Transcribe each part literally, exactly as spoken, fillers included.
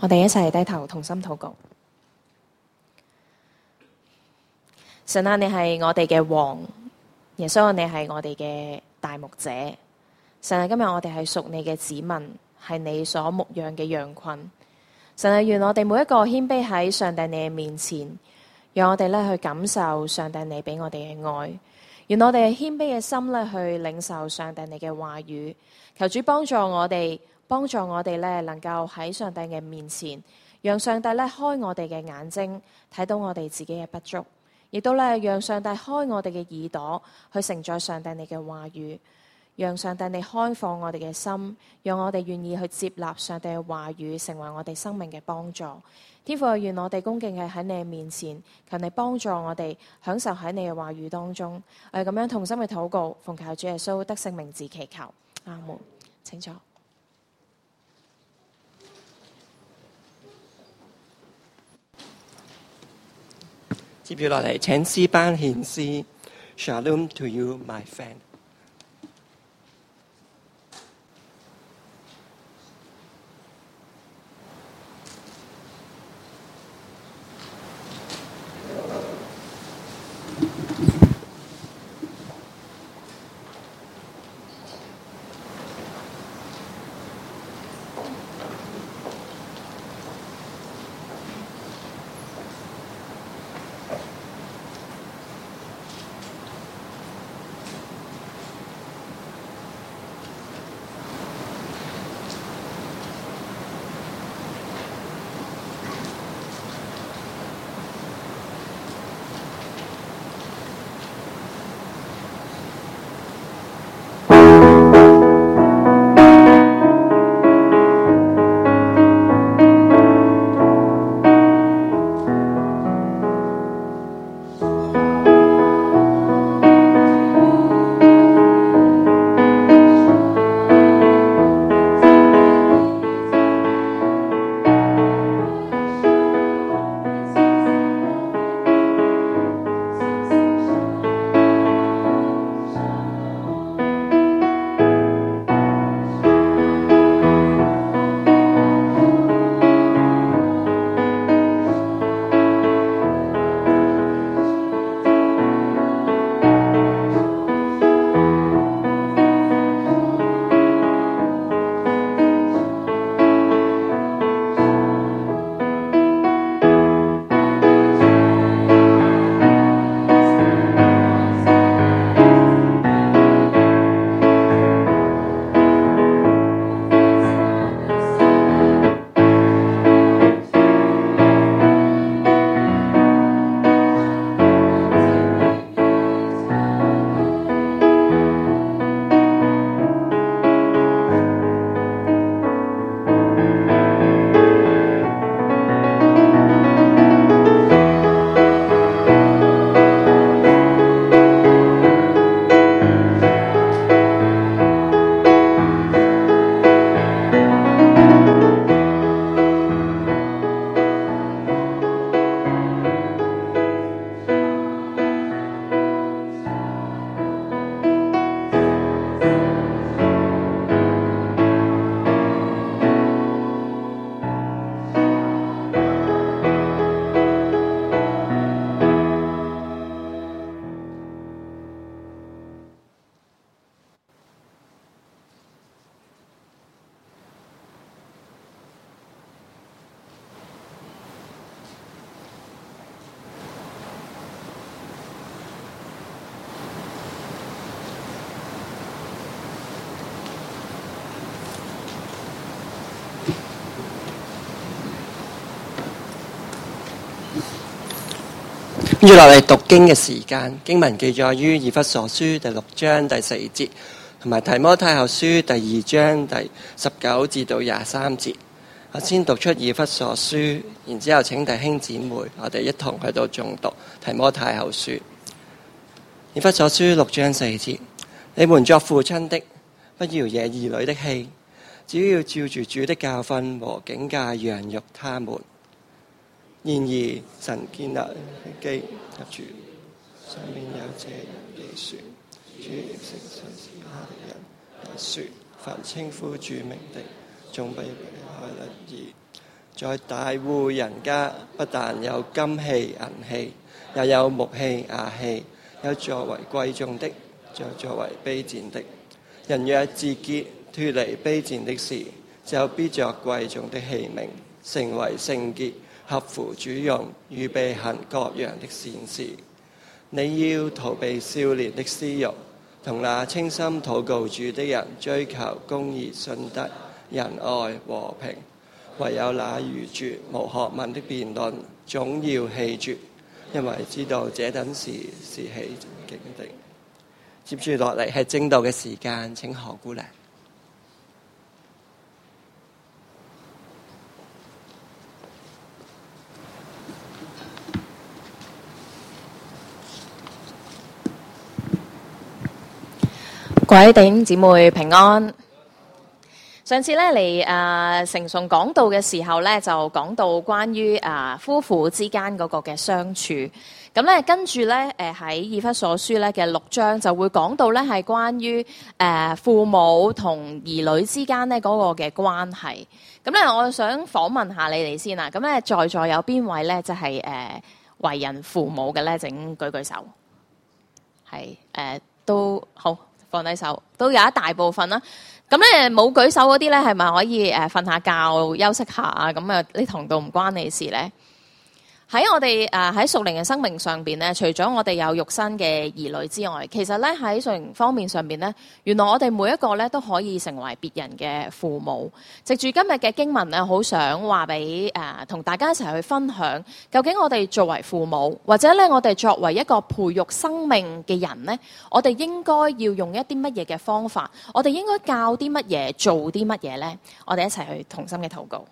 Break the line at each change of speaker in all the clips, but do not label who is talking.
我哋一齊低頭同心禱告。神啊，你係我哋嘅王，耶穌，你係我哋嘅大牧者。神啊，今日我哋係屬你嘅子民，係你所牧養嘅羊群。神啊，願我哋每一個謙卑喺上帝你嘅面前，讓我哋咧去感受上帝你俾我哋嘅愛。願我哋謙卑嘅心咧去領受上帝你嘅話語。求主幫助我哋，幫助我哋咧能夠喺上帝嘅面前，讓上帝咧開我哋嘅眼睛，睇到我哋自己嘅不足，亦都咧讓上帝開我哋嘅耳朵，去承載上帝你嘅話語。讓上帝你開放我哋嘅心，讓我哋願意去接納上帝嘅話語，成為我哋生命嘅幫助。天父，願我哋恭敬嘅喺你嘅面前，求你幫助我哋享受喺你嘅話語當中。我哋咁樣同心嘅禱告，奉靠主耶穌得勝名字祈求，阿門。請坐。
接住落嚟，請詩班獻詩 Shalom to you, my friend。跟住落嚟讀經嘅時間，經文記載於以弗所書第六章第四節，同埋提摩太後書第二章第十九至到廿三節。我先讀出以弗所書，然之後請弟兄姊妹我哋一同去到誦讀提摩太後書。以弗所書六章四節，你們作父親的，不要惹兒女的氣，只要照住主的教訓和警戒養育他們。然而神建立基立住，上面有這樣記說，主誠實是他的人，也說凡稱呼主名的，總不被害立義。 在大戶人家，不但有金器銀器，也有木器瓦器，有作為貴重的，就作為卑賤的。人若自潔，脫離卑賤的事，就必作貴重的器皿，成為聖潔，合乎主用，預備行各樣的善事。你要逃避少年的私慾，同那清心禱告主的人追求公義、信德、仁愛、和平。唯有那愚拙無學問的辯論，總要棄絕，因為知道這等事是起勁的。接住落嚟係正道嘅時間，請何姑娘。
各位弟兄姊妹平安。上次咧嚟誒成崇講道嘅時候咧，就講到關於啊、呃、夫婦之間嗰個嘅相處。咁咧跟住咧誒喺以弗所書咧嘅六章就會講到咧係關於誒、呃、父母同兒女之間咧嗰個嘅關係。咁咧我想訪問下你哋先啦。咁咧在座有邊位咧就係、是、誒、呃、為人父母嘅咧？請舉舉手。係誒、呃、都好。放低手，都有一大部分啦。咁咧冇舉手嗰啲咧，係咪可以誒瞓下覺休息下啊？咁啊，呢堂道唔關你事咧。喺我哋誒喺屬靈嘅生命上邊咧，除咗我哋有肉身嘅兒女之外，其實咧喺屬靈方面上邊咧，原來我哋每一個咧都可以成為別人嘅父母。藉住今日嘅經文咧，好想話俾誒同大家一齊去分享，究竟我哋作為父母，或者咧我哋作為一個培育生命嘅人咧，我哋應該要用一啲乜嘢嘅方法？我哋應該教啲乜嘢，做啲乜嘢咧？我哋一齊去同心嘅禱告。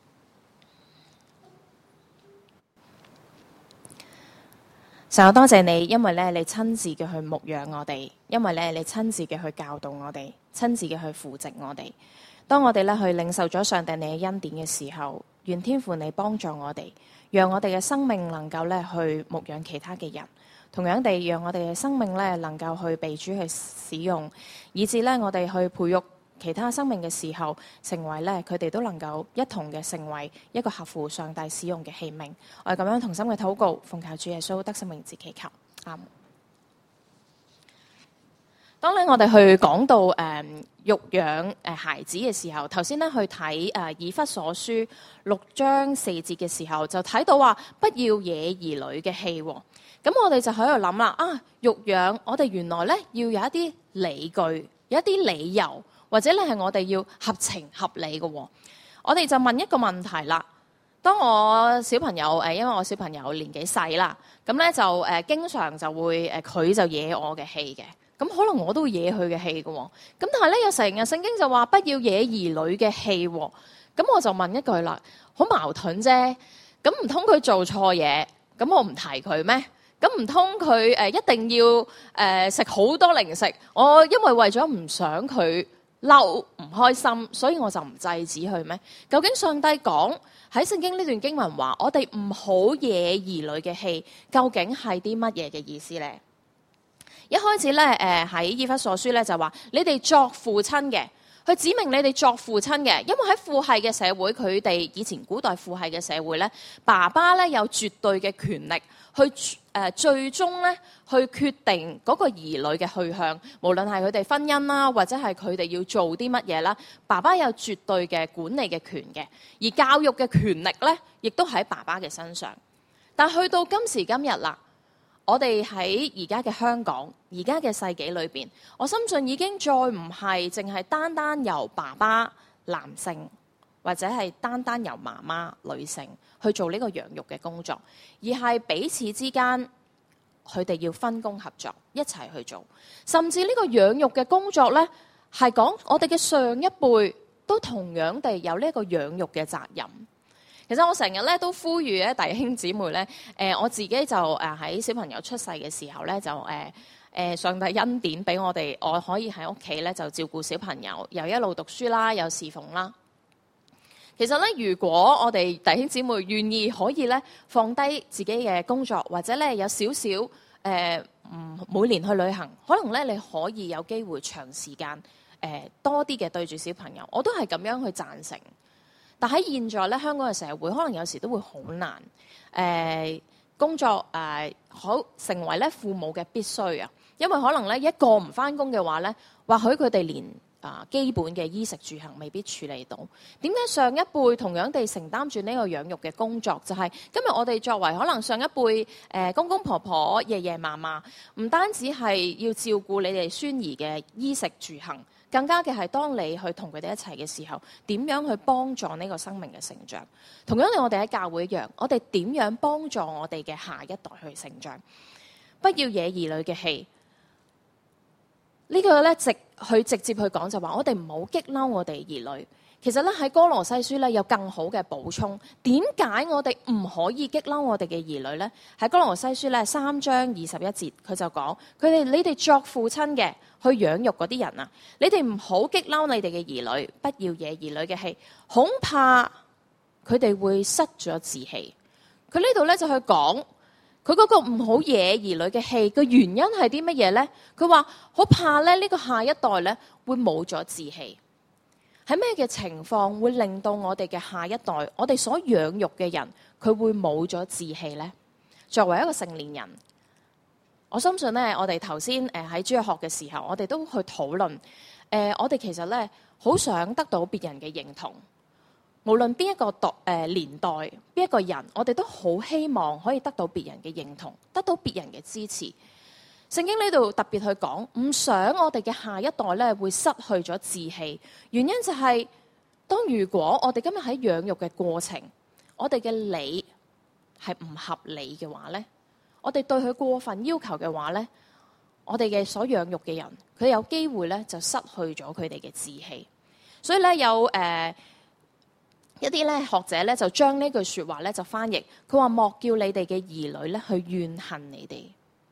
神，我多謝你，因為咧你親自嘅去牧養我哋，因為咧你親自嘅去教導我哋，親自嘅去扶植我哋。當我哋咧去領受咗上帝你嘅恩典嘅時候，願天父你幫助我哋，讓我哋嘅生命能夠咧去牧養其他嘅人，同樣地讓我哋嘅生命咧能夠去被主去使用，以致咧我哋去培育其他生命嘅時候，成為咧佢哋都能夠一同嘅成為一個合乎上帝使用嘅器皿。我哋咁樣同心嘅禱告，奉靠主耶穌得勝名字祈求，阿們。當咧我哋去講到誒、呃、育養誒孩子嘅時候，頭先咧去睇誒、呃、以弗所書六章四節嘅時候，就睇到話不要惹兒女嘅氣。咁我哋就喺度諗啦，啊育養我哋原來咧要有一啲理據，有一啲理由。或者咧係我哋要合情合理嘅。我哋就問一個問題啦。當我小朋友誒，因為我小朋友年紀細啦，咁咧就誒、呃、經常就會誒佢就惹我嘅氣嘅。咁可能我都會惹佢嘅氣嘅。咁但係咧有成日聖經就話不要惹兒女嘅氣。咁我就問一句啦，好矛盾啫。咁唔通佢做錯嘢，咁我唔提佢咩？咁唔通佢誒一定要誒食好多零食？我因為為咗唔想佢嬲唔開心，所以我就唔制止佢咩？究竟上帝講喺聖經呢段經文話，我哋唔好惹兒女嘅氣，究竟係啲乜嘢嘅意思呢？一開始咧，誒喺以弗所書咧就話，你哋作父親嘅，去指明你哋作父親嘅，因為喺父系嘅社會，佢哋以前古代父系嘅社會咧，爸爸咧有絕對嘅權力去。誒最終咧，去決定嗰個兒女嘅去向，無論係佢哋婚姻啦，或者係佢哋要做啲乜嘢啦，爸爸有絕對嘅管理嘅權嘅，而教育嘅權力咧，亦都喺爸爸嘅身上。但去到今時今日啦，我哋喺而家嘅香港，而家嘅世紀裏邊，我深信已經再唔係淨係單單由爸爸男性，或者係單單由媽媽女性去做呢個養育嘅工作，而係彼此之間佢哋要分工合作，一齊去做。甚至呢個養育嘅工作呢，係講我哋嘅上一輩都同樣地有呢個養育嘅責任。其實我成日咧都呼籲咧弟兄姊妹咧，誒、呃、我自己就誒喺小朋友出世嘅時候咧，就誒誒、呃呃、上帝恩典俾我哋，我可以喺屋企咧就照顧小朋友，又一路讀書啦，又侍奉啦。其實咧，如果我哋弟兄姊妹願意可以咧放低自己嘅工作，或者咧有少少誒唔每年去旅行，可能咧你可以有機會長時間誒、呃、多啲嘅對住小朋友，我都係咁樣去贊成。 但喺現在咧，香港嘅社會可能有時都會好難。誒、呃、工作誒好、呃、成為咧父母嘅必須啊，因為可能咧一個唔返工嘅話咧，或許佢哋連啊基本嘅衣食住行未必處理到。點解上一輩同樣地承擔住呢個養育嘅工作？就係、是、今日我哋作為可能上一輩誒、呃、公公婆婆、爺爺嫲嫲，唔單止係要照顧你哋孫兒嘅衣食住行，更加嘅係當你去同佢哋一齊嘅時候，點樣去幫助呢個生命嘅成長？同樣地，我哋喺教會一樣，我哋點樣幫助我哋嘅下一代去成長？不要惹兒女嘅氣。呢個咧直去直接去講就話，我哋唔好激嬲我哋兒女。其實咧喺哥羅西書咧有更好嘅補充。點解我哋唔可以激嬲我哋嘅兒女呢？喺哥羅西書咧三章二十一節，佢就講：佢哋你哋作父親嘅去養育嗰啲人啊，你哋唔好激嬲你哋嘅兒女，不要惹兒女嘅氣，恐怕佢哋會失咗志氣。佢呢度咧就去講。佢嗰個唔好惹兒女嘅氣嘅原因係啲乜嘢呢？佢話好怕咧，呢個下一代咧會冇咗志氣。喺咩嘅情況會令到我哋嘅下一代，我哋所養育嘅人，佢會冇咗志氣呢？作為一個成年人，我相信咧，我哋頭先誒喺主日學嘅時候，我哋都去討論誒，我哋其實咧好想得到別人嘅認同。無論邊一個代誒年代，邊一個人，我哋都好希望可以得到別人嘅認同，得到別人嘅支持。聖經呢度特別去講，唔想我哋嘅下一代咧會失去咗志氣。原因就係、是，當如果我哋今日喺養育嘅過程，我哋嘅理係唔合理嘅話咧，我哋對佢過分要求嘅話咧，我哋嘅所養育嘅人，佢有機會咧就失去咗佢哋嘅志氣。所以咧有誒。呃一啲咧學者咧就將呢句説話咧就翻譯，佢話莫叫你哋嘅兒女咧去怨恨你哋。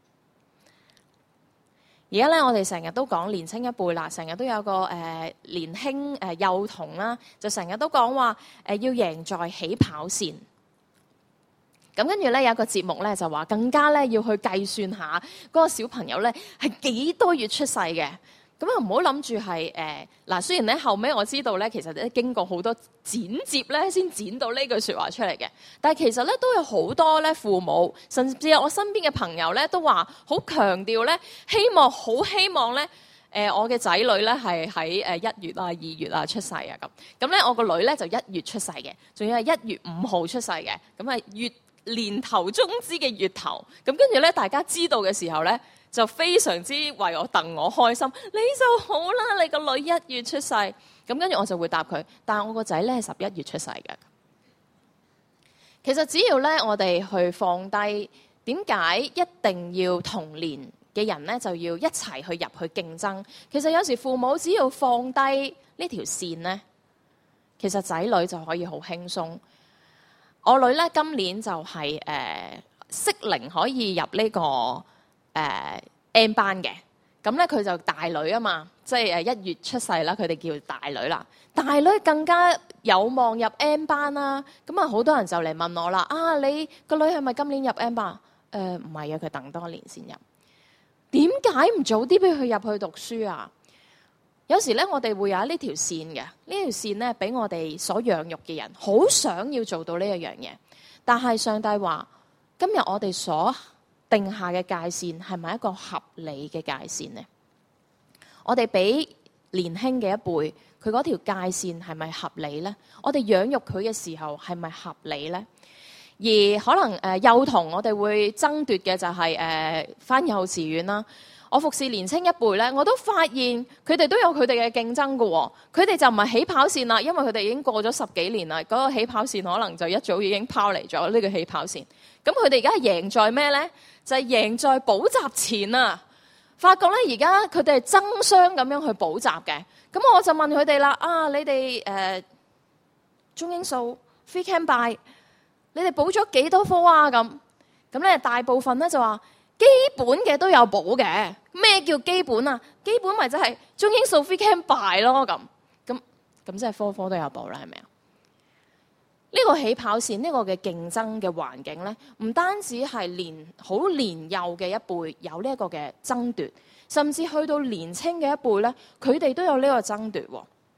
而家咧我哋成日都講年青一輩啦，成日都有個誒、呃、年輕誒、呃、幼童啦，就成日都講話誒要贏在起跑線。咁跟住咧有一個節目咧就話更加咧要去計算下嗰個小朋友咧係幾多月出世嘅。咁啊，唔好諗住係誒嗱。雖然咧後尾我知道咧，其實咧經過好多剪接咧，先剪到呢句説話出嚟嘅。但係其實咧都有好多咧父母，甚至係我身邊嘅朋友咧，都話好強調咧，希望好希望咧誒、呃、我嘅仔女咧係喺誒一月啊、二月啊出世啊咁。咁咧我個女咧就一月出世嘅，仲要係一月五號出世嘅。咁係月年頭中之嘅月頭。咁跟住咧，大家知道嘅時候咧，就非常之為我戥我開心，你就好啦，你個女一月出世，咁跟住我就會答佢，但係我個仔咧係十一月出世嘅。其實只要咧我哋去放低，點解一定要同年嘅人咧就要一齊去入去競爭？其實有時父母只要放低呢條線咧，其實仔女就可以好輕鬆。我女咧今年就係誒適齡可以入呢、這個。誒、uh, M 班嘅，咁咧佢就大女啊嘛，即係誒一月出世啦，佢哋叫大女啦。大女更加有望入 M 班啦，咁啊好多人就嚟問我啦，啊你個女係咪今年入 M 班？誒唔係啊，佢等多年先入。點解唔早啲俾佢入去讀書啊？有時咧我哋會有呢條線嘅，呢條線咧俾我哋所養育嘅人好想要做到呢一樣嘢，但係上帝話今日我哋所定下嘅界線係咪一個合理嘅界線呢？我哋俾年輕嘅一輩，佢嗰條界線係咪合理呢？我哋養育佢嘅時候係咪合理呢？而可能誒、呃、幼童，我哋會爭奪嘅就係誒返幼稚園啦。我服侍年青一輩咧，我都發現佢哋都有佢哋嘅競爭嘅喎。佢哋就唔係起跑線啦，因為佢哋已經過咗十幾年啦，嗰、那個起跑線可能就一早已經拋離咗呢個起跑線。咁佢哋而家係贏在咩呢？就係、是、贏在補習前啊！發覺咧，而家佢哋係爭相咁樣去補習嘅。咁我就問佢哋啦：啊，你哋誒、呃、中英數 Free Can Buy， 你哋補咗幾多科啊？咁咁咧，大部分咧就話基本嘅都有補嘅。咩叫基本啊？基本咪就係中英數 Free Can Buy 咯。咁咁咁即係科科都有補啦，係咪啊？呢個起跑線，呢個嘅競爭嘅環境咧，唔單止係年好年幼嘅一輩有呢一個嘅爭奪，甚至去到年青嘅一輩咧，佢哋都有呢個爭奪。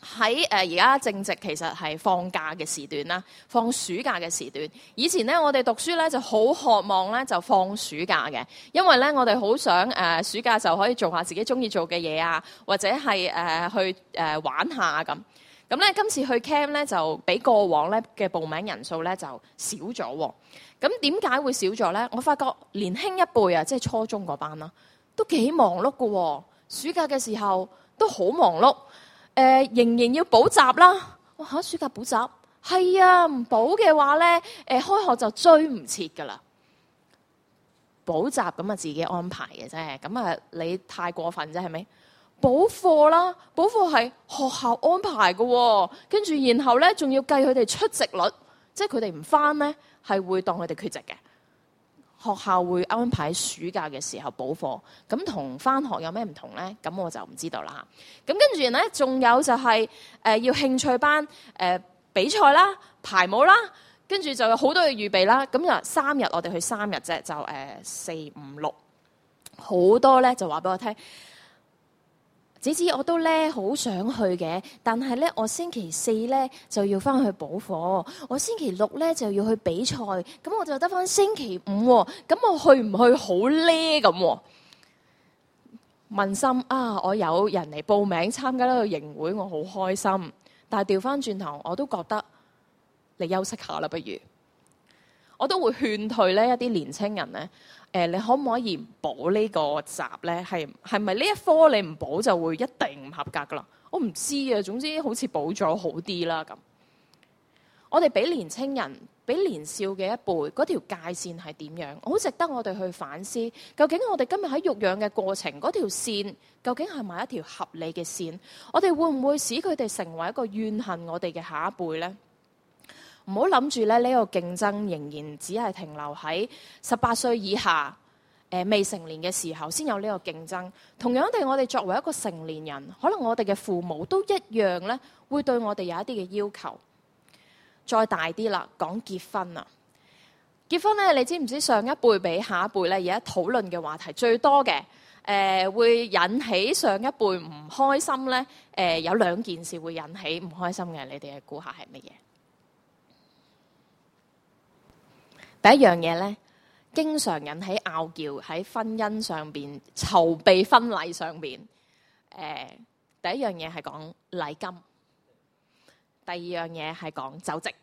喺誒而家正值其實係放假嘅時段啦，放暑假嘅時段。以前咧我哋讀書咧就好渴望咧就放暑假嘅，因為咧我哋好想誒、呃、暑假就可以做下自己中意做嘅嘢啊，或者係誒、呃、去誒、呃、玩下咁。咁咧今次去 camp 咧就比過往咧嘅報名人數咧就少咗喎。咁點解會少咗咧？我發覺年輕一輩啊，即係初中嗰班啦，都幾忙碌㗎喎。暑假嘅時候都好忙碌。誒、呃、仍然要補習啦！哇嚇，暑假補習係啊，唔補嘅話咧，誒、呃、開學就追唔切㗎啦。補習咁啊，自己安排嘅啫。咁啊，你太過分啫，係咪？補課啦，補課係學校安排嘅喎，跟住然後咧仲要計佢哋出席率，即係佢哋唔返咧，係會當佢哋缺席嘅。學校會安排暑假嘅時候補課，咁同返學有咩唔同呢？咁我就唔知道啦。咁跟住呢，仲有就係、是、誒、呃、要興趣班誒、呃、比賽啦、排舞啦，跟住就有好多嘅預備啦。咁就三日，我哋去三日啫，就誒、呃、四五六，好多呢就話俾我聽。子子我都咧好想去嘅，但係咧我星期四咧就要翻去補課，我星期六咧就要去比賽，咁我就得翻星期五喎，咁我去唔去好咧咁？問心啊，我有人嚟報名參加呢個營會，我好開心。但係調翻轉頭，我都覺得你休息下啦，不如我都會勸退呢一啲年青人咧。誒、呃，你可唔可以唔補呢個習咧？係係咪呢一科你唔補就會一定唔合格噶啦？我唔知啊。總之好似補咗好啲啦咁。我哋俾年青人、俾年少嘅一輩嗰條界線係點樣？好值得我哋去反思。究竟我哋今日喺育養嘅過程嗰條線，究竟係咪一條合理嘅線？我哋會唔會使佢哋成為一個怨恨我哋嘅下一輩呢？唔好諗住咧，呢個競爭仍然只係停留喺十八歲以下，誒、呃、未成年嘅時候先有呢個競爭。同樣地，我哋作為一個成年人，可能我哋嘅父母都一樣咧，會對我哋有一啲嘅要求。再大啲啦，講結婚啊，結婚咧，你知唔知上一輩比下一輩咧，而家討論嘅話題最多嘅，誒、呃、會引起上一輩唔開心咧？誒、呃、有兩件事會引起唔開心嘅，你哋嘅估下係乜嘢？第一樣嘢咧，經常引起拗撬喺婚姻上邊、籌備婚禮上邊。誒、呃，第一樣嘢係講禮金，第二樣嘢係講酒席。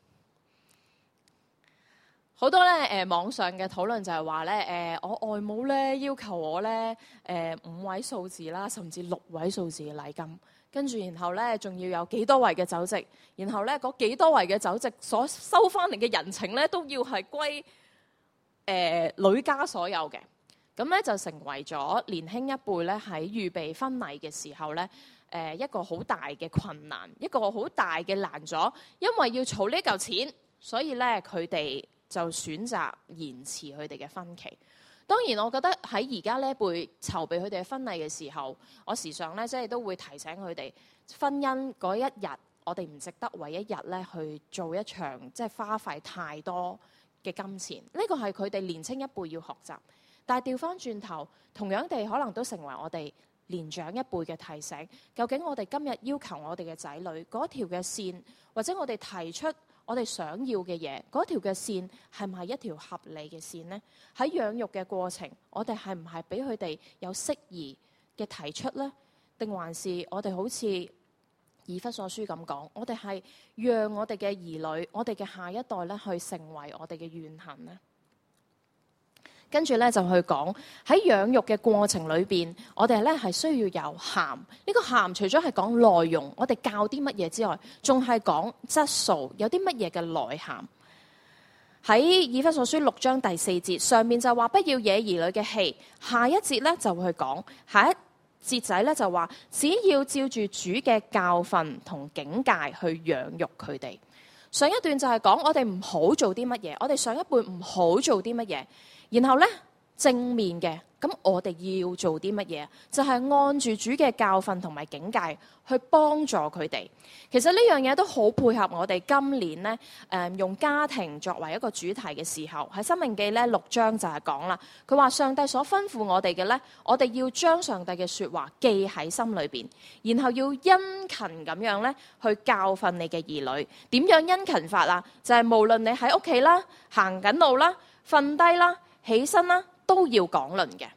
好多咧誒、呃，網上嘅討論就係話咧，誒我外母咧要求我咧誒、呃、五位數字啦，甚至六位數字嘅禮金。跟住，然後咧，仲要有幾多圍嘅酒席，然後咧，嗰幾多圍嘅酒席所收翻嚟嘅人情咧，都要係歸誒女家所有嘅。咁咧就成為咗年輕一輩咧喺預備婚禮嘅時候咧，誒、呃、一個好大嘅困難，一個好大嘅難阻，因為要儲呢嚿錢，所以咧佢哋就選擇延遲佢哋嘅婚期。當然，我覺得喺而家呢一輩籌備佢哋嘅婚禮嘅時候，我時常咧即係都會提醒佢哋，婚姻嗰一日，我哋唔值得為一日咧去做一場即係花費太多嘅金錢。呢個係佢哋年青一輩要學習。但係調翻轉頭，同樣地可能都成為我哋年長一輩嘅提醒。究竟我哋今日要求我哋嘅仔女嗰條嘅線，或者我哋提出我哋想要嘅嘢，嗰條嘅線係唔係一條合理嘅線呢？喺養育嘅過程，我哋係唔係俾佢哋有適宜嘅提出呢？定還是我哋好似以弗所書咁講，我哋係讓我哋嘅兒女，我哋嘅下一代咧，去成為我哋嘅怨恨呢？跟住咧就去講喺養育嘅過程裏邊，我哋咧係需要有涵。呢個涵除咗係講內容，我哋教啲乜嘢之外，仲係講質素，有啲乜嘢嘅內涵。喺以弗所書六章第四節上面就話不要惹兒女嘅氣。下一節咧就會去講，下一節仔咧就話只要照住主嘅教訓同警戒去養育佢哋。上一段就係講我哋唔好做啲乜嘢，我哋上一輩唔好做啲乜嘢。然後咧正面嘅咁我哋要做啲乜嘢？就係按住主嘅教訓同埋警戒去幫助佢哋。其實呢樣嘢都好配合我哋今年呢，誒用家庭作為一個主題嘅時候，喺申命記咧六章就係講啦。佢話上帝所吩咐我哋嘅呢，我哋要將上帝嘅説話記喺心裏邊，然後要殷勤咁樣咧去教訓你嘅兒女。點樣殷勤法啊？就係無論你喺屋企啦、行緊路啦、瞓低啦、起身啦，都要講論嘅。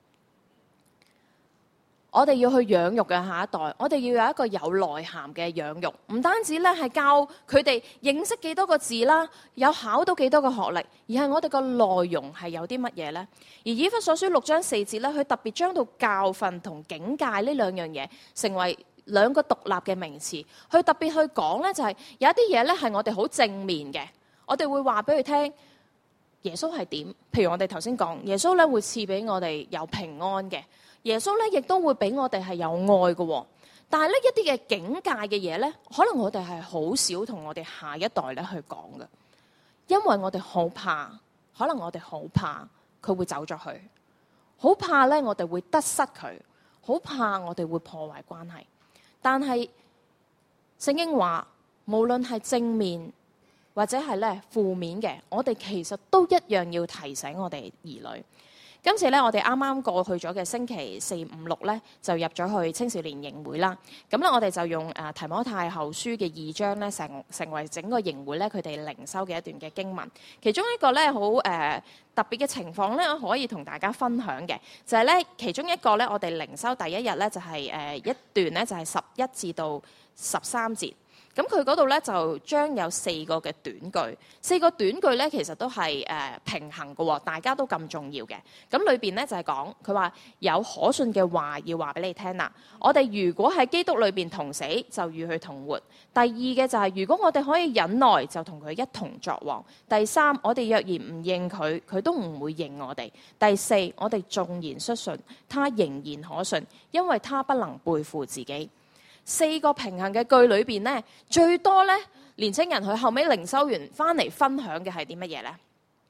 我哋要去養育嘅下一代，我哋要有一個有內涵嘅養育，唔單止咧係教佢哋認識幾多個字啦，有考到幾多個學歷，而係我哋個內容係有啲乜嘢呢？而以弗所書六章四節咧，佢特別將到教訓同警戒呢兩樣嘢成為兩個獨立嘅名詞，佢特別去講咧就係有一啲嘢咧係我哋好正面嘅，我哋會話俾佢聽。耶穌係點？譬如我哋頭先講，耶穌咧會賜俾我哋有平安嘅，耶穌咧亦都會俾我哋係有愛嘅。但係呢一啲嘅警戒嘅嘢咧，可能我哋係好少同我哋下一代咧去講嘅，因為我哋好怕，可能我哋好怕佢會走咗去，好怕咧我哋會得失佢，好怕我哋會破壞關係。但係聖經話，無論係正面或者係咧負面嘅，我哋其實都一樣要提醒我哋兒女。今次咧，我哋啱啱過去咗嘅星期四、五、六咧，就入咗去青少年營會啦。咁咧，我哋就用誒提摩太後書嘅二章咧，成成為整個營會咧佢哋靈修嘅一段嘅經文。其中一個咧好誒特別嘅情況咧，我可以同大家分享嘅，就係咧其中一個咧，我哋靈修第一日咧就係誒一段咧就係十一至到十三節。咁佢嗰度咧就將有四個嘅短句，四個短句咧其實都係誒、呃、平衡嘅，大家都咁重要嘅。咁裏邊咧就係講佢話有可信嘅話要話俾你聽啦。我哋如果喺基督裏邊同死，就與佢同活。第二嘅就係、是、如果我哋可以忍耐，就同佢一同作王。第三，我哋若然唔認佢，佢都唔會認我哋。第四，我哋縱然失信，他仍然可信，因為他不能背負自己。四個平衡嘅句裏邊呢，最多呢年青人佢後尾靈修完翻嚟分享嘅係啲乜嘢呢？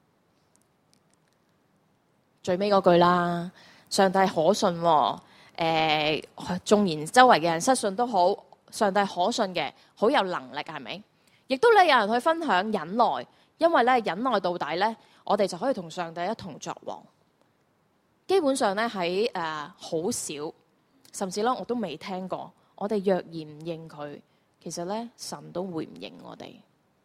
最尾嗰句啦，上帝可信、哦，誒、呃，縱然周圍嘅人失信都好，上帝可信嘅，好有能力係咪？亦都咧有人去分享忍耐，因為咧忍耐到底咧，我哋就可以同上帝一同作王。基本上咧喺誒好少，甚至咧我都未聽過。我哋若然唔認佢，其實咧神都會唔認我哋。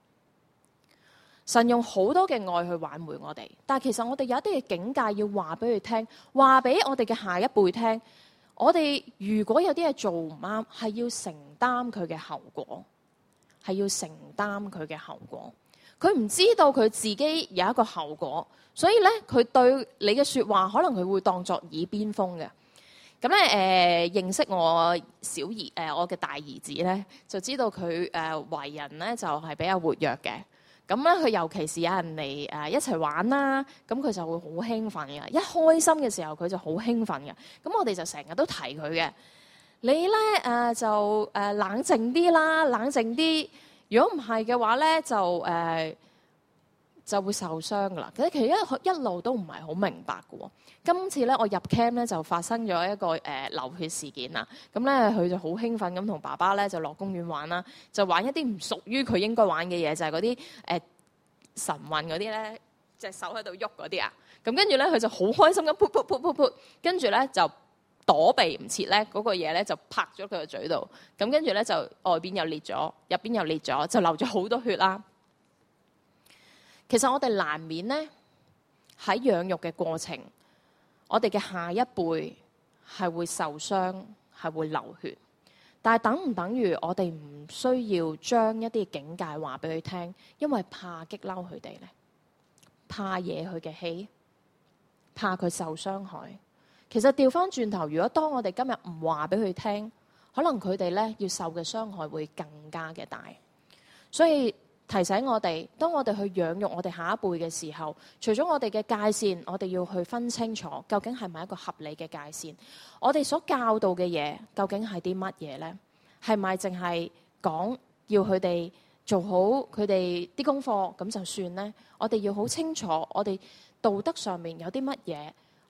神用好多嘅愛去挽回我哋，但係其實我哋有一啲嘅警戒要話俾佢聽，話俾我哋嘅下一輩聽。我哋如果有啲嘢做唔啱，係要承擔佢嘅後果，係要承擔佢嘅後果。佢唔知道佢自己有一個後果，所以咧佢對你嘅說話，可能佢會當作耳邊風嘅。咁咧誒，認識我小兒誒、呃，我嘅大兒子咧，就知道佢誒、呃、為人咧就係、是、比較活躍嘅。咁咧佢尤其是有人嚟誒、呃、一齊玩啦，咁佢就會好興奮嘅。一開心嘅時候，佢就好興奮嘅。咁我哋就成日都提佢嘅，你咧誒、呃、就誒、呃、冷靜啲啦，冷靜啲。如果唔係嘅話咧，就誒、呃、就會受傷噶啦。其實其實一一路都唔係好明白嘅喎。今次咧，我入 camp 咧就發生咗一個誒、呃、流血事件啦。咁咧，佢就好興奮咁同爸爸咧就落公園玩啦，就玩一啲唔屬於佢應該玩嘅嘢，就係嗰啲誒神韻嗰啲咧，隻手喺度喐嗰啲啊。咁跟住咧，佢就好開心咁噗噗噗噗噗，跟住咧就躲避唔切咧，嗰、那個嘢咧就拍咗佢個嘴度。咁跟住咧就外邊又裂咗，入邊又裂咗，就流咗好多血啦。其實我哋難免咧喺養育嘅過程。我哋嘅下一輩係會受傷，係會流血，但係等唔等於我哋唔需要將一啲警戒話俾佢聽，因為怕激嬲佢哋呢，怕惹佢嘅氣，怕佢受傷害。其實調翻轉頭，如果當我哋今日唔話俾佢聽，可能佢哋呢要受嘅傷害會更加嘅大。所以提醒我哋，當我哋去養育我哋下一輩嘅時候，除咗我哋嘅界線，我哋要去分清楚，究竟係咪一個合理嘅界線？我哋所教導嘅嘢，究竟係啲乜嘢呢？係咪淨係講要佢哋做好佢哋啲功課咁就算呢？我哋要好清楚，我哋道德上面有啲乜嘢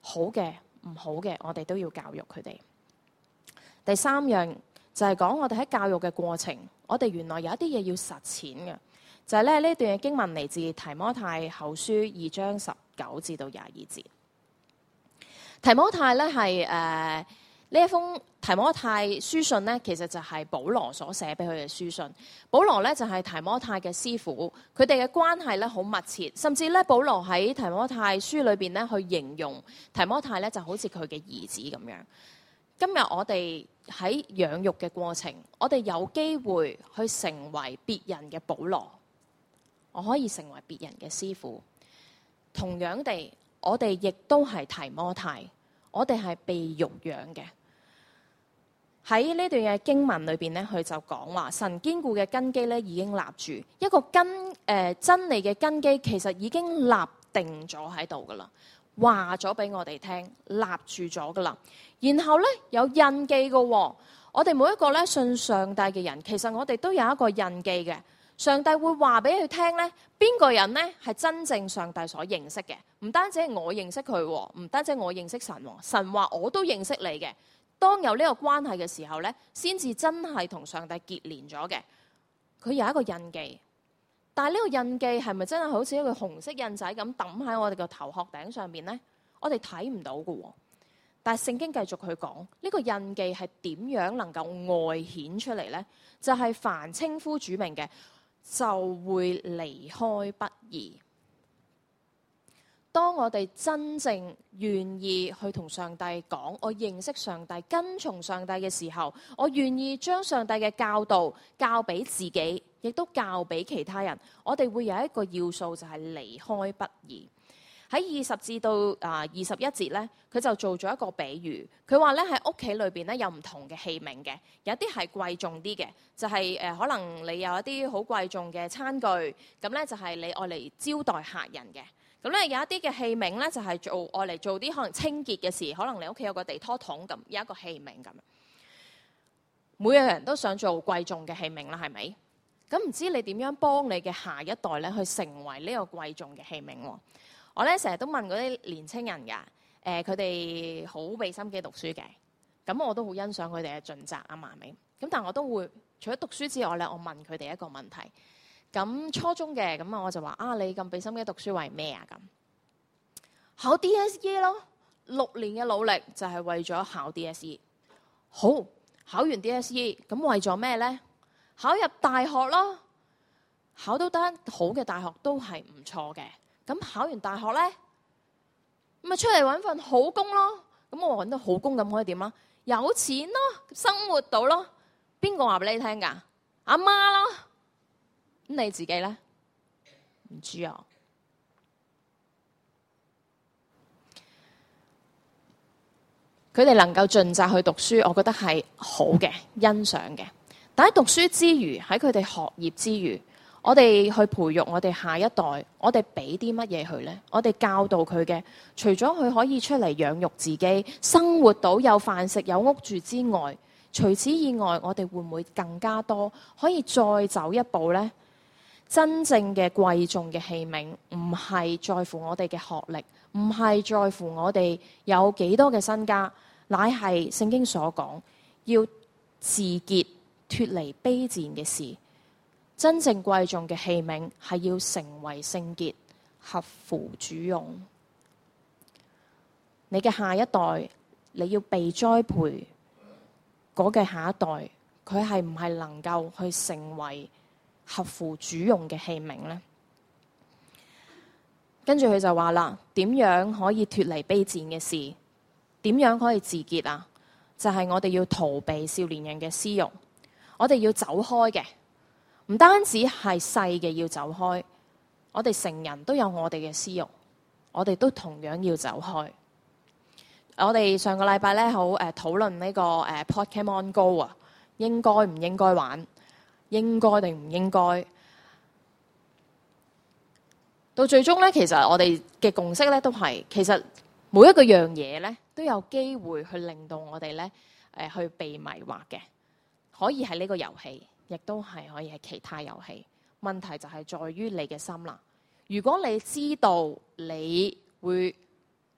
好嘅、唔好嘅，我哋都要教育佢哋。第三樣就係講我哋喺教育嘅過程，我哋原來有一啲嘢要實踐嘅，就係咧呢段嘅經文嚟自提摩太後書二章十九至到廿二節。提摩太咧係誒呢一封提摩太書信呢，其實就係保羅所寫俾佢嘅書信。保羅咧就係提摩太嘅師傅，佢哋嘅關係咧好密切，甚至咧保羅喺提摩太書裏邊咧去形容提摩太咧就好似佢嘅兒子咁樣。今日我哋喺養育嘅過程，我哋有機會去成為別人嘅保羅，我可以成為別人嘅師傅。同樣地，我哋亦都係提摩太，我哋係被育養嘅。喺呢段嘅經文裏邊咧，佢就講話神堅固嘅根基咧已經立住，一個根誒、呃、真理嘅根基其實已經立定咗喺度噶啦。話咗俾我哋聽，立住咗噶啦。然後咧有印記嘅、哦，我哋每一個咧信上帝嘅人，其實我哋都有一個印記嘅。上帝會話俾佢聽咧，邊個人咧係真正上帝所認識嘅？唔單止係我認識佢，唔單止係我認識神，神話我都認識你嘅。當有呢個關係嘅時候咧，先至真係同上帝結連咗嘅。佢有一個印記。但係呢個印記係咪真係好似一個紅色印仔咁抌喺我哋個頭殼頂上邊呢？我哋睇唔到嘅。但係聖經繼續去講呢個印記係點樣能夠外顯出嚟呢？就係凡稱呼主名嘅就會離開不義。當我哋真正願意去同上帝講，我認識上帝、跟從上帝嘅時候，我願意將上帝嘅教導教俾自己，亦都教俾其他人。我哋會有一個要素，就係離開不義。喺二十至到啊二十一節咧，佢就做咗一個比喻。佢話咧喺屋企裏邊咧有唔同嘅器皿嘅，有啲係貴重啲嘅，就係、是、誒可能你有一啲好貴重嘅餐具，咁咧就係你愛嚟招待客人嘅。咁咧有一啲嘅器皿咧就係做愛嚟做啲可能清潔嘅事，可能你屋企有個地拖桶咁，有一個器皿咁。每個人都想做貴重嘅器皿啦，係咪？咁唔知你點樣幫你嘅下一代咧去成為呢個貴重嘅器皿喎？我咧成日都問嗰啲年青人㗎，誒佢哋好俾心機讀書嘅，咁我都好欣賞佢哋嘅盡責啊嘛，係咪？咁但係我都會除咗讀書之外咧，我問佢哋一個問題。咁初中嘅咁啊，我就話啊，你咁俾心機讀書為咩啊？咁考 D S E 咯，六年嘅努力就係為咗考 D S E。好，考完 D S E 咁為咗咩呢？考入大學咯，考到得好嘅大學都係唔錯嘅。咁考完大學呢，咁咪出嚟揾份好工咯。咁我揾到好工咁可以點啊？有錢咯，生活到咯。邊個話俾你聽㗎？阿媽咯。咁你自己呢？唔知啊。佢哋能夠盡責去讀書，我覺得係好嘅，欣賞嘅。但喺讀書之餘，喺佢哋學業之餘，我哋去培育我哋下一代，我哋俾啲乜嘢佢呢？我哋教導佢嘅，除咗佢可以出嚟養育自己，生活到有飯食、有屋住之外，除此以外，我哋會唔會更加多可以再走一步呢？真正嘅貴重嘅器皿，唔係在乎我哋嘅學歷，唔係在乎我哋有幾多嘅身家，乃係聖經所講要自潔、脫離卑賤嘅事。真正貴重嘅器皿係要成為聖潔、合乎主用。你嘅下一代，你要被栽培嗰嘅下一代，佢係唔係能夠去成為合乎主用嘅器皿呢？跟住佢就話啦，點樣可以脫離卑賤嘅事？點樣可以自潔啊？就係、是、我哋要逃避少年人嘅私欲，我哋要走開嘅，唔單止係細嘅要走開，我哋成人都有我哋嘅私欲，我哋都同樣要走開。我哋上個禮拜咧好誒討論呢個誒 Pokemon Go 啊，應該唔應該玩？應該定唔應該？到最終咧，其實我哋嘅共識咧都係，其實每一個樣嘢咧都有機會去令到我哋咧誒去被迷惑嘅，可以係呢個遊戲，亦都係可以係其他遊戲。問題就係在於你嘅心啦。如果你知道你會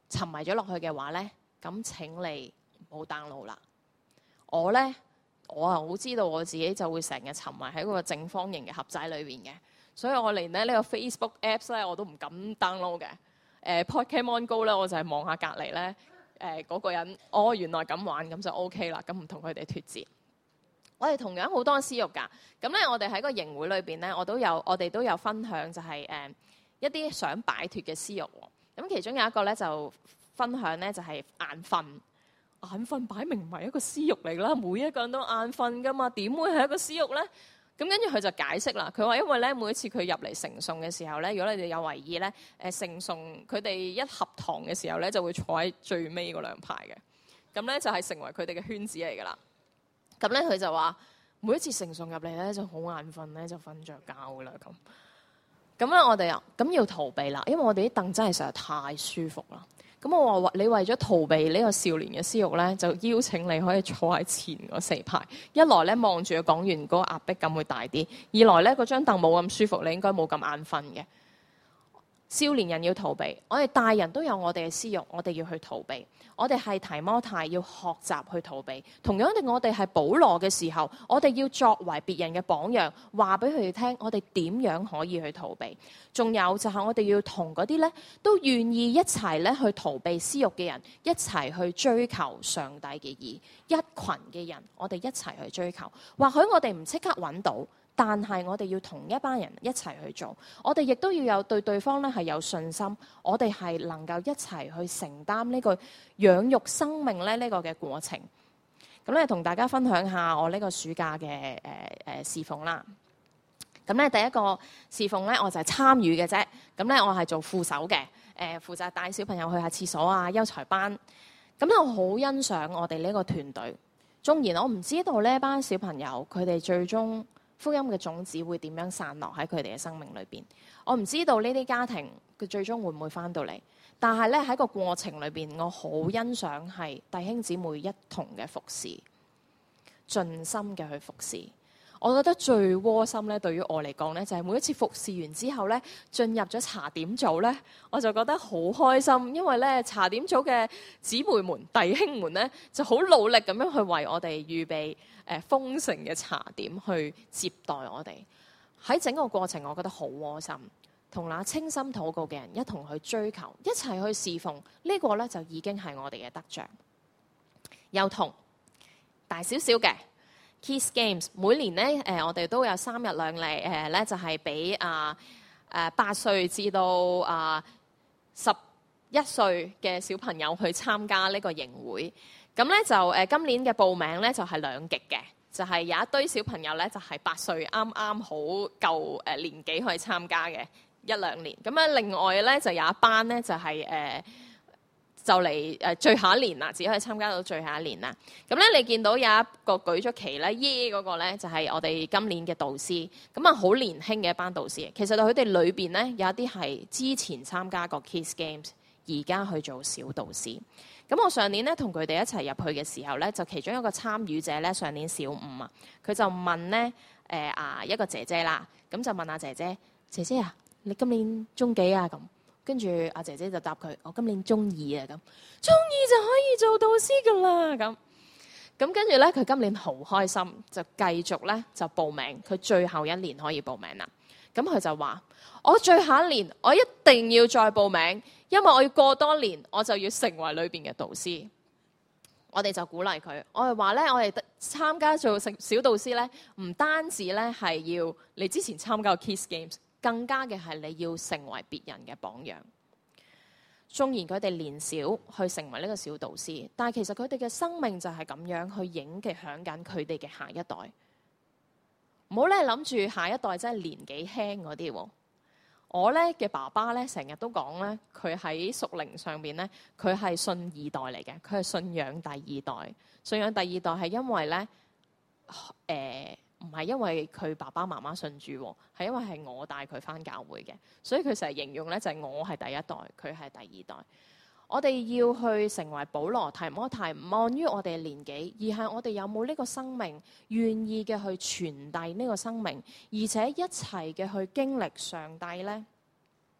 沉迷咗落去嘅話咧，咁請你唔好 download 啦。我咧，我啊好知道我自己就會成日沉迷喺嗰個正方形嘅盒仔裏邊嘅，所以我連咧呢個 Facebook Apps 咧我都唔敢 download 嘅。誒、呃、Pokemon Go 咧，我就係望下隔離咧誒嗰個人，哦原來咁玩，咁就 OK 啦，咁唔同佢哋脫節。我哋同樣好多私慾㗎，咁咧我哋喺個營會裏邊咧，我都有我哋都有分享就係、是、誒、呃、一啲想擺脫嘅私慾喎。咁其中有一個咧就分享咧就係眼瞓，眼瞓擺明唔係一個私慾嚟啦，每一個人都眼瞓㗎嘛，點會係一個私慾咧？咁跟住佢就解釋啦，佢話因為咧每一次佢入嚟成餸嘅時候咧，如果你哋有留意咧，誒成餸佢哋一合堂嘅時候咧就會坐喺最尾嗰兩排嘅，咁咧就係成為佢哋嘅圈子嚟㗎啦。咁咧佢就話每一次成餸入嚟咧就好眼瞓咧，就瞓着覺㗎啦咁。咁咧我哋啊咁要逃避啦，因為我哋啲凳真係實在太舒服啦。咁我話你為咗逃避呢個少年嘅私慾咧，就邀請你可以坐喺前嗰四排。一來咧望住佢講完嗰個壓迫感會大啲；二來咧嗰張凳冇咁舒服，你應該冇咁眼瞓嘅。少年人要逃避，我哋大人都有我哋嘅私慾，我哋要去逃避。我哋係提摩太要學習去逃避。同樣地，我哋係保羅嘅時候，我哋要作為別人嘅榜樣，話俾佢哋聽，我哋點樣可以去逃避。仲有就係我哋要同嗰啲咧都願意一齊咧去逃避私慾嘅人，一齊去追求上帝嘅義。一群嘅人，我哋一齊去追求。或許我哋唔即刻揾到。但係我哋要同一班人一齊去做，我哋亦都要有對對方咧係有信心，我哋係能夠一齊去承擔呢個養育生命咧呢個嘅過程。咁咧同大家分享下我呢個暑假嘅誒誒侍奉啦。咁咧第一個侍奉咧我就係參與嘅啫，咁咧我係做副手嘅，誒、呃、負責帶小朋友去下廁所啊、優才班。咁咧我好欣賞我哋呢個團隊，縱然我唔知道呢班小朋友佢哋最終福音嘅種子會點樣散落喺佢哋嘅生命裏邊？我唔知道呢啲家庭佢最終會唔會翻到嚟，但係咧喺個過程裏邊，我好欣賞係弟兄姊妹一同嘅服侍，盡心嘅去服侍。我覺得最窩心咧，對於我嚟講咧，就係每一次服侍完之後咧，進入咗茶點組咧，我就覺得好開心，因為咧茶點組嘅姊妹們、弟兄們咧，就好努力咁樣去為我哋預備誒豐盛嘅茶點去接待我哋。喺整個過程，我覺得好窩心，同那清心禱告嘅人一同去追求，一齊去侍奉，呢個咧就已經係我哋嘅得獎。又同大少少嘅Kids Games 每年咧，誒、呃、我哋都有三日兩例，誒、呃、咧就係俾啊誒八歲至到啊十一歲嘅小朋友去參加呢個營會。咁咧就誒、呃、今年嘅報名咧就係、是、兩極嘅，就係、是、有一堆小朋友咧就係、是、八歲啱啱好夠誒年紀可以參加嘅一兩年。咁啊另外咧就有一班咧就係、是、誒。呃就嚟誒最後一年啦，只可以參加到最後一年啦。咁咧，你見到有一個舉咗旗咧，耶嗰個咧就係我哋今年嘅導師。咁啊，好年輕嘅一班導師。其實佢哋裏邊咧有一啲係之前參加過 Kids Games，而家去做小導師。咁我上年咧同佢哋一齊入去嘅時候咧，就其中一個參與者咧，上年小五啊，佢就問咧誒啊一個姐姐啦，咁就問阿姐姐：姐姐啊，你今年中幾啊？咁。跟住阿姐姐就答佢：我今年中二啊，咁中二就可以做導師噶啦。咁咁跟住咧，佢今年好開心，就繼續咧就報名。佢最後一年可以報名啦。咁佢就話：我最後一年，我一定要再報名，因為我要過多年，我就要成為裏邊嘅導師。我哋就鼓勵佢，我哋話咧，我哋參加做小導師咧，唔單止咧係要你之前參加 Kids Games。更加嘅係你要成為別人嘅榜樣。縱然佢哋年少去成為呢個小導師，但係其實佢哋嘅生命就係咁樣去影嘅響緊佢哋嘅下一代。唔好咧諗住下一代真係年紀輕嗰啲。我咧嘅爸爸咧成日都講咧，佢喺屬靈上邊咧，佢係信二代嚟嘅，佢係信仰第二代。信仰第二代係因為咧，誒、呃。唔係因為佢爸爸媽媽信主，係因為係我帶佢返教會嘅，所以佢成日形容咧就係我係第一代，佢係第二代。我哋要去成為保羅、提摩太，唔按於我哋嘅年紀，而係我哋有冇呢個生命，願意嘅去傳遞呢個生命，而且一齊嘅去經歷上帝呢。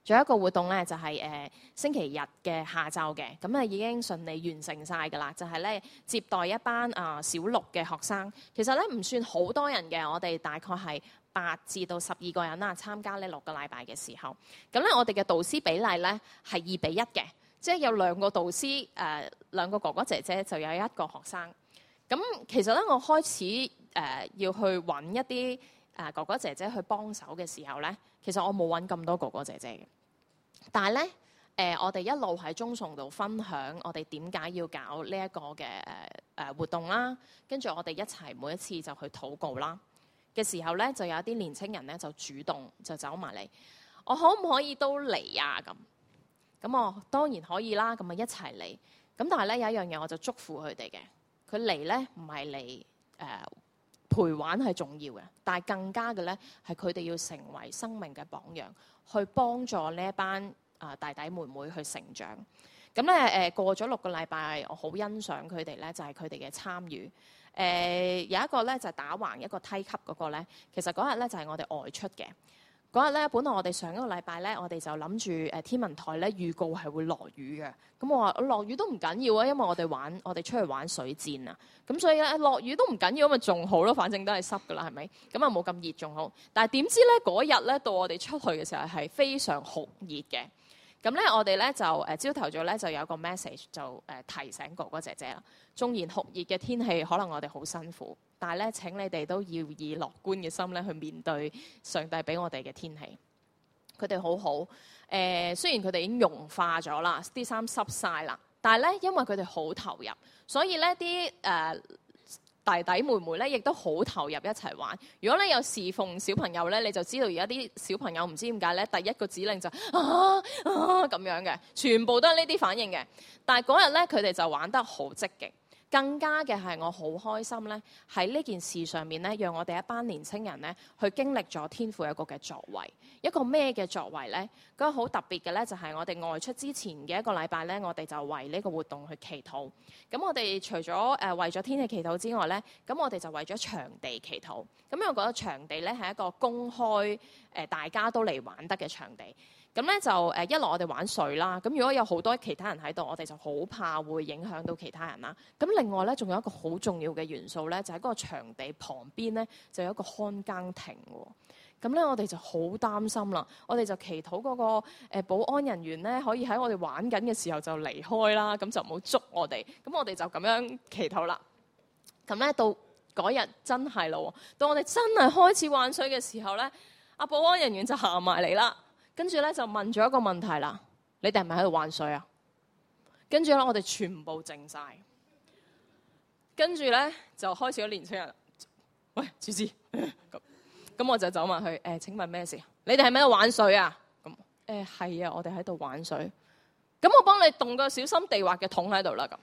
仲有一個活動咧，就係、是、誒、呃、星期日嘅下晝嘅，咁啊已經順利完成晒㗎啦。就係、是、咧接待一班啊、呃、小六嘅學生，其實咧唔算好多人嘅，我哋大概係八至到十二個人啦，參加呢六個禮拜嘅時候，咁咧我哋嘅導師比例咧係二比一嘅，即係有兩個導師誒、呃、兩個哥哥姐姐就有一個學生。咁其實咧我開始誒、呃、要去揾一啲誒、呃、哥哥姐姐去幫手嘅時候咧，其實我冇揾咁多哥哥姐姐嘅。但係咧，誒、呃，我哋一路喺中崇度分享，我哋點解要搞呢一個嘅誒誒活動啦。跟住我哋一齊每一次就去禱告啦嘅時候咧，就有一啲年青人咧就主動就走埋嚟，我可唔可以都嚟啊？咁咁我當然可以啦，咁啊一齊嚟。咁但係咧有一樣嘢我就祝福佢哋嘅，佢嚟咧唔係嚟誒陪玩係重要嘅，但係更加嘅咧係佢哋要成為生命嘅榜樣。去幫助呢一班啊弟弟妹妹去成長。咁咧誒過咗六個禮拜，我好欣賞佢哋咧，就係佢哋嘅參與。誒、呃、有一個咧就係、打橫一個梯級嗰個咧，其實嗰日咧就係、是、我哋外出嘅。嗰日咧，本來我哋上一個禮拜咧，我哋就諗住誒天文台咧預告係會落雨嘅。咁我話落雨都唔緊要啊，因為我哋玩我哋出去玩水戰啊。咁所以咧落雨都唔緊要，咁咪仲好咯，反正都係濕噶啦，係咪？咁啊冇咁熱仲好。但係點知咧嗰日咧到我哋出去嘅時候係非常酷熱嘅。咁咧我哋咧就誒朝頭早咧就有個 message 就誒、呃、提醒哥哥姐姐啦。縱然酷熱嘅天氣可能我哋好辛苦，但係咧請你哋都要以樂觀嘅心咧去面對上帝俾我哋嘅天氣。佢哋好好誒、呃，雖然佢哋已經融化咗啦，啲衫濕晒啦，但係咧因為佢哋好投入，所以咧啲誒弟弟妹妹咧亦都好投入一齊玩。如果你有侍奉小朋友咧，你就知道而家啲小朋友唔知點解咧，第一個指令就啊啊咁樣嘅，全部都係呢啲反應嘅。但係嗰日咧，佢哋就玩得好積極。更加嘅係我好開心咧，喺呢件事上面咧，讓我哋一班年青人咧去經歷咗天父一個嘅作為。一個咩嘅作為咧？嗰個好特別嘅咧，就係我哋外出之前嘅一個禮拜咧，我哋就為呢個活動去祈禱。咁我哋除咗誒、呃、為咗天氣祈禱之外咧，咁我哋就為咗場地祈禱。咁因為我覺得場地咧係一個公開誒、呃、大家都嚟玩得嘅場地。咁咧就誒一來我哋玩水啦，咁如果有好多其他人喺度，我哋就好怕會影響到其他人啦。咁另外咧，仲有一個好重要嘅元素咧，就喺嗰個場地旁邊咧，就有一個看更亭喎。咁咧我哋就好擔心啦，我哋就祈禱嗰個誒保安人員咧，可以喺我哋玩緊嘅時候就離開啦，咁就唔好捉我哋。咁我哋就咁樣祈禱啦。咁咧到嗰日真係咯，到我哋真係開始玩水嘅時候咧，阿保安人員就行埋嚟啦。跟住咧就問咗一個問題啦，你哋係咪喺度玩水啊？跟住咧我哋全部靜晒，跟住咧就開始咗年青人，喂，主持，咁咁我就走埋去，誒、呃、請問咩事？你哋係咪喺度玩水啊？咁誒係啊，我哋喺度玩水。咁我幫你動個小心地滑嘅桶喺度啦，咁。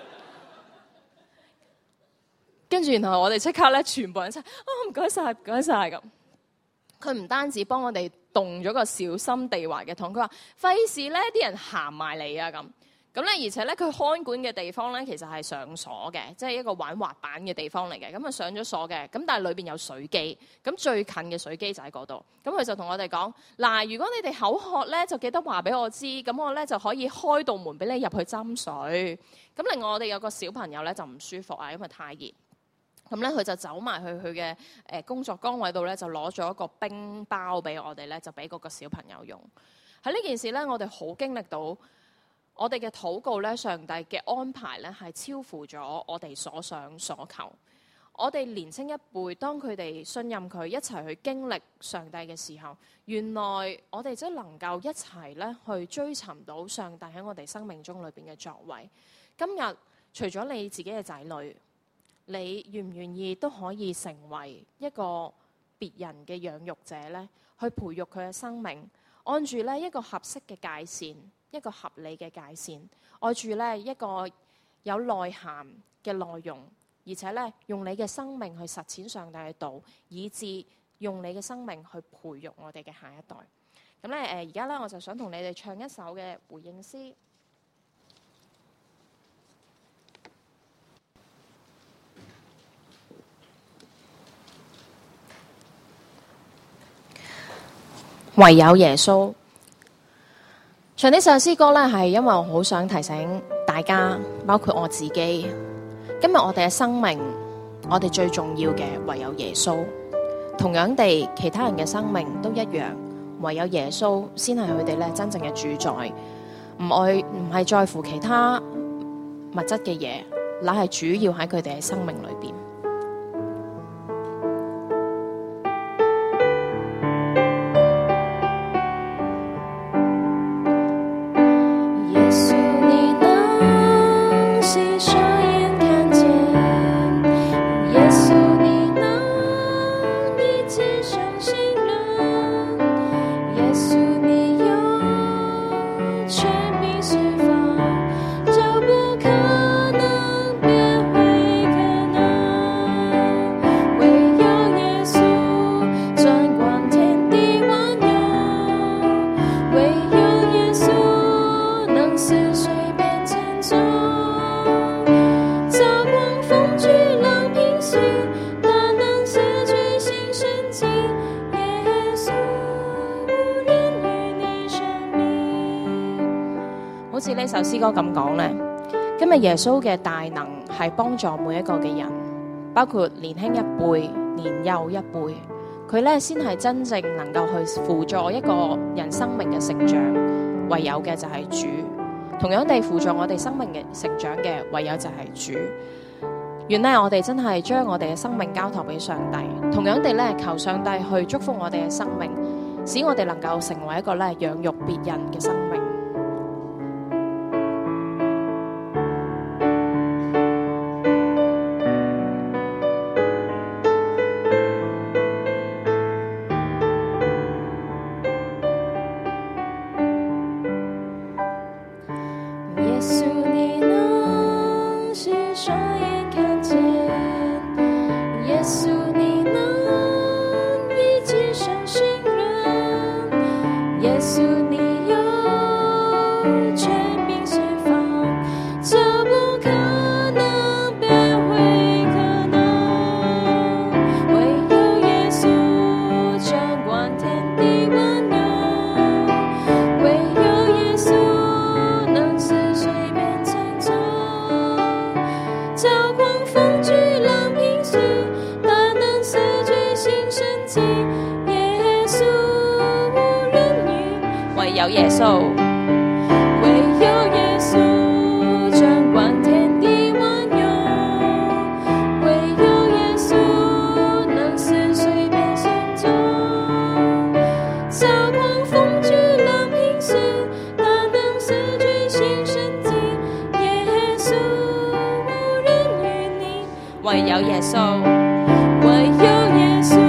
跟住然後我哋即刻咧全部人一齊，啊唔該晒，唔該晒咁。佢唔單止幫我哋動咗個小心地滑嘅桶，佢話費事咧啲人行埋嚟啊咁。咁咧而且咧佢看管嘅地方咧其實係上鎖嘅，即係一個玩滑板嘅地方嚟嘅。咁啊上咗鎖嘅，咁但係裏邊有水機，咁最近嘅水機就喺嗰度。咁佢就同我哋講：嗱，如果你哋口渴咧，就記得話俾我知，咁我咧就可以開道門俾你入去斟水。咁另外我哋有個小朋友咧就唔舒服啊，因為太熱。咁咧，佢就走埋去佢嘅誒工作崗位度咧，就攞咗一個冰包俾我哋咧，就俾嗰個小朋友用。喺呢件事咧，我哋好經歷到我哋嘅禱告咧，上帝嘅安排咧係超乎咗我哋所想所求。我哋年青一輩，當佢哋信任佢一齊去經歷上帝嘅時候，原來我哋真能夠一齊咧去追尋到上帝喺我哋生命中裏邊嘅作為。今日除咗你自己嘅仔女，你願唔願意都可以成為一個別人嘅養育者呢？去培育佢嘅生命，按住呢一個合適嘅界線，一個合理嘅界線，按住呢一個有內涵嘅內容，而且呢用你嘅生命去實踐上帝嘅道，以致用你嘅生命去培育我哋嘅下一代。咁咧誒，而家呢，我就想同你哋唱一首嘅回應詩。唯有耶穌， 唱呢首詩歌咧，係因為我好想提醒大家，包括我自己，今日我哋嘅生命，我哋最重要嘅唯有耶穌。同樣地，其他人嘅生命都一樣，唯有耶穌先係佢哋咧真正嘅主宰。唔愛唔係在乎其他物質嘅嘢，乃係主要喺佢哋嘅生命裏邊。好似呢首詩歌咁講呢，今日耶穌嘅大能係幫助每一個嘅人，包括年輕一輩、年幼一輩，佢咧先係真正能夠去輔助一個人生命嘅成長，唯有嘅就係主。同樣地輔助我哋生命嘅成長嘅，唯有就係主。願呢我哋真係將我哋嘅生命交託俾上帝，同樣地咧求上帝去祝福我哋嘅生命，使我哋能夠成為一個咧養育別人嘅生命。有耶穌，唯有耶穌掌管天地萬有，唯有耶穌能使水變成舟，遭狂風巨浪平息，他能使巨星升級。耶穌無人與你，唯有耶穌，唯有耶穌。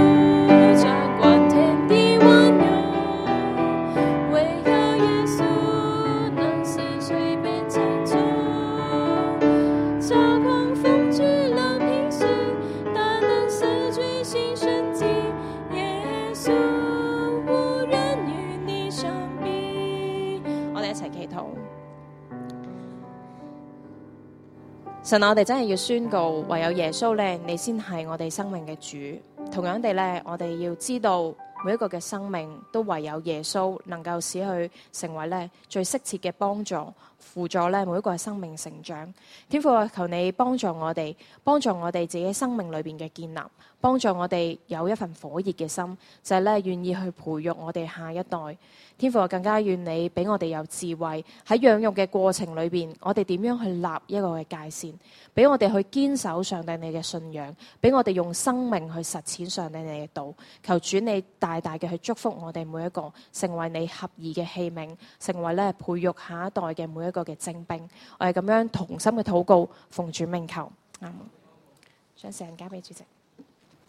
神，我哋真係要宣告，唯有耶穌咧，你先係我哋生命嘅主。同樣地咧，我哋要知道每一個嘅生命都唯有耶穌能夠使佢成為咧最適切嘅幫助，輔助咧每一個嘅生命成長。天父啊，求你幫助我哋，幫助我哋自己生命裏邊嘅建立，幫助我哋有一份火熱嘅心，就係咧願意去培育我哋下一代。天父啊，更加願你俾我哋有智慧，喺養育嘅過程裏邊，我哋點樣去立一個嘅界線，俾我哋去堅守上帝你嘅信仰，俾我哋用生命去實踐上帝你嘅道。求主你大大嘅去祝福我哋每一個，成為你合宜嘅器皿，成為咧培育下一代嘅每一個嘅精兵。我哋咁樣同心嘅禱告，奉主名求，阿門。將時間交俾主席。